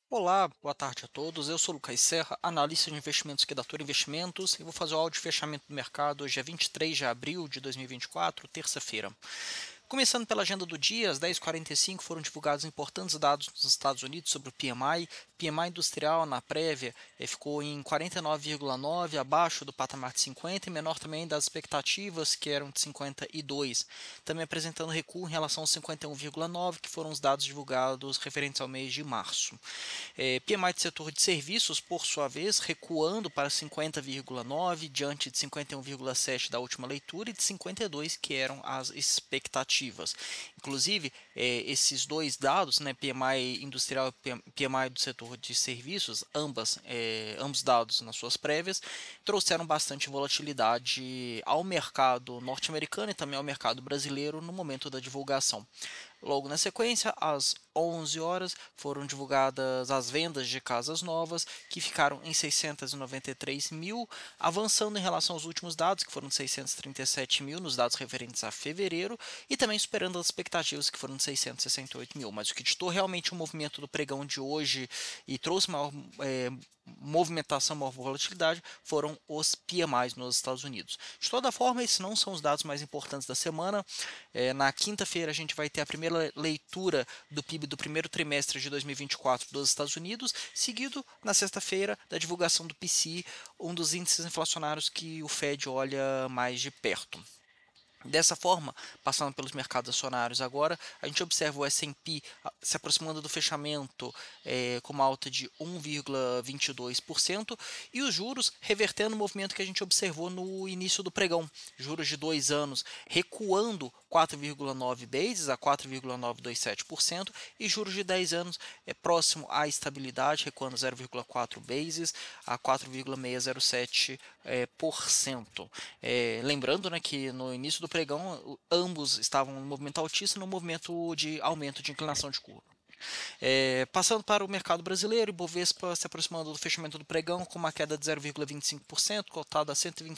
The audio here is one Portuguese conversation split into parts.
Olá, boa tarde a todos. Eu sou o Lucas Serra, analista de investimentos aqui da Toro Investimentos, e vou fazer o áudio de fechamento do mercado. Hoje é 23 de abril de 2024, terça-feira. Começando pela agenda do dia, às 10h45 foram divulgados importantes dados nos Estados Unidos sobre o PMI. PMI industrial na prévia ficou em 49,9, abaixo do patamar de 50 e menor também das expectativas, que eram de 52. Também apresentando recuo em relação aos 51,9, que foram os dados divulgados referentes ao mês de março. PMI do setor de serviços, por sua vez, recuando para 50,9, diante de 51,7 da última leitura e de 52, que eram as expectativas. Inclusive, esses dois dados, né, PMI industrial e PMI do setor de serviços, ambos dados nas suas prévias, trouxeram bastante volatilidade ao mercado norte-americano e também ao mercado brasileiro no momento da divulgação. Logo na sequência, às 11 horas, foram divulgadas as vendas de casas novas, que ficaram em 693 mil, avançando em relação aos últimos dados, que foram de 637 mil, nos dados referentes a fevereiro, e também superando as expectativas, que foram de 668 mil. Mas o que ditou realmente o movimento do pregão de hoje e trouxe maior movimentação, maior volatilidade, foram os PMIs nos Estados Unidos. De toda forma, esses não são os dados mais importantes da semana. Na quinta-feira, a gente vai ter a primeira leitura do PIB do primeiro trimestre de 2024 dos Estados Unidos, seguido na sexta-feira da divulgação do PCI, um dos índices inflacionários que o Fed olha mais de perto. Dessa forma, passando pelos mercados acionários agora, a gente observa o S&P se aproximando do fechamento com uma alta de 1,22% e os juros revertendo o movimento que a gente observou no início do pregão. Juros de 2 anos recuando 4,9 bases a 4,927% e juros de 10 anos próximo à estabilidade, recuando 0,4 bases a 4,607%. Lembrando, né, que no início do pregão ambos estavam no movimento altista, no movimento de aumento de inclinação de curva. Passando para o mercado brasileiro, Ibovespa se aproximando do fechamento do pregão com uma queda de 0,25%, cotado a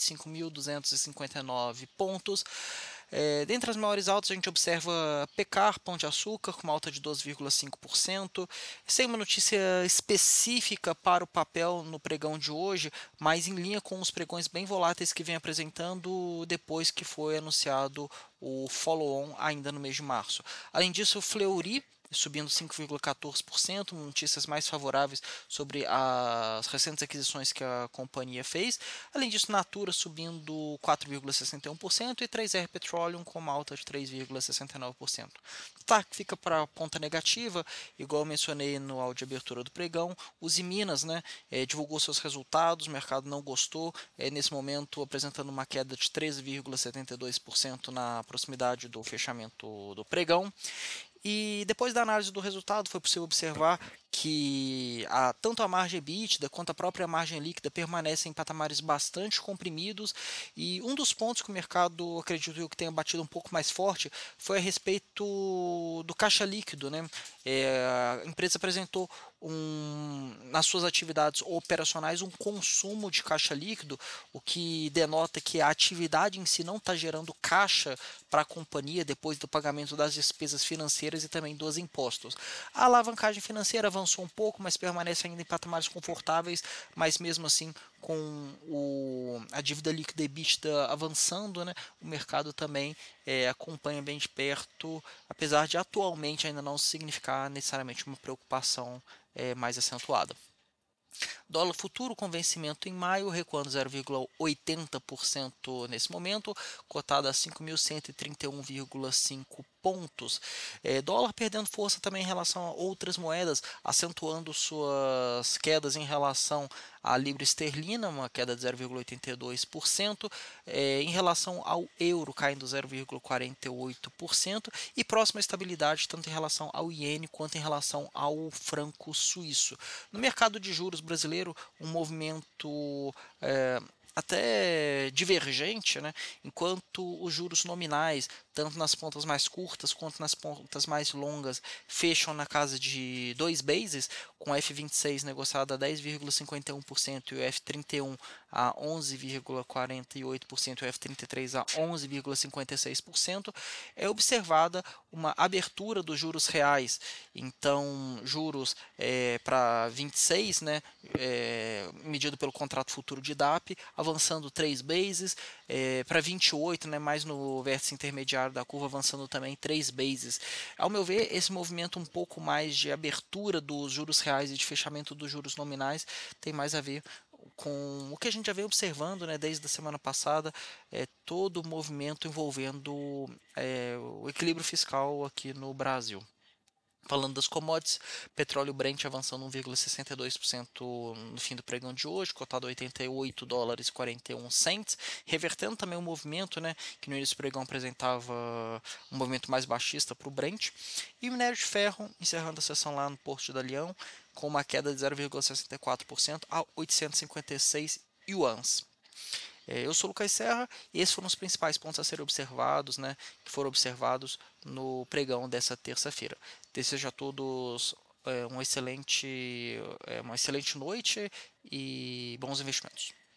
125.259 pontos. Dentre as maiores altas, a gente observa Pecar, Pão de Açúcar, com uma alta de 12,5%, sem uma notícia específica para o papel no pregão de hoje, mas em linha com os pregões bem voláteis que vem apresentando depois que foi anunciado o follow-on ainda no mês de março. Além disso, o Fleury subindo 5,14%, notícias mais favoráveis sobre as recentes aquisições que a companhia fez. Além disso, Natura subindo 4,61% e 3R Petroleum com uma alta de 3,69%. Tá, fica para a ponta negativa, igual eu mencionei no áudio de abertura do pregão, Uzi Minas, né, divulgou seus resultados, o mercado não gostou, nesse momento apresentando uma queda de 13,72% na proximidade do fechamento do pregão. E depois da análise do resultado, foi possível observar que tanto a margem EBITDA quanto a própria margem líquida permanecem em patamares bastante comprimidos. E um dos pontos que o mercado, acredito eu, que tenha batido um pouco mais forte foi a respeito do caixa líquido, né? A empresa apresentou nas suas atividades operacionais um consumo de caixa líquido, o que denota que a atividade em si não está gerando caixa para a companhia depois do pagamento das despesas financeiras e também dos impostos. A alavancagem financeira avançou um pouco, mas permanece ainda em patamares confortáveis, mas mesmo assim com a dívida líquida EBITDA avançando, né, o mercado também acompanha bem de perto, apesar de atualmente ainda não significar necessariamente uma preocupação mais acentuada. Dólar futuro com vencimento em maio, recuando 0,80% nesse momento, cotado a 5.131,5 pontos. Dólar perdendo força também em relação a outras moedas, acentuando suas quedas em relação à libra esterlina, uma queda de 0,82%, em relação ao euro, caindo 0,48%, e próxima estabilidade tanto em relação ao iene quanto em relação ao franco suíço. No mercado de juros brasileiro, um movimento até divergente, né? Enquanto os juros nominais, tanto nas pontas mais curtas quanto nas pontas mais longas, fecham na casa de 2 bases, com o F26 negociado a 10,51% e o F31 a 11,48% e o F33 a 11,56%, é observada uma abertura dos juros reais. Então, juros para 26, né, medido pelo contrato futuro de DAP, avançando 3 bases, para 28, né, mais no vértice intermediário da curva, avançando também 3 bases. Ao meu ver, esse movimento um pouco mais de abertura dos juros reais e de fechamento dos juros nominais tem mais a ver com o que a gente já vem observando, né, desde a semana passada, todo o movimento envolvendo o equilíbrio fiscal aqui no Brasil. Falando das commodities, petróleo Brent avançando 1,62% no fim do pregão de hoje, cotado a 88 dólares e 41 cents, revertendo também o movimento, né, que no início do pregão apresentava um movimento mais baixista para o Brent. E o minério de ferro, encerrando a sessão lá no Porto de Dalian, com uma queda de 0,64% a 856 yuans. Eu sou o Lucas Serra e esses foram os principais pontos a serem observados, né, que foram observados no pregão dessa terça-feira. Desejo a todos uma excelente noite e bons investimentos.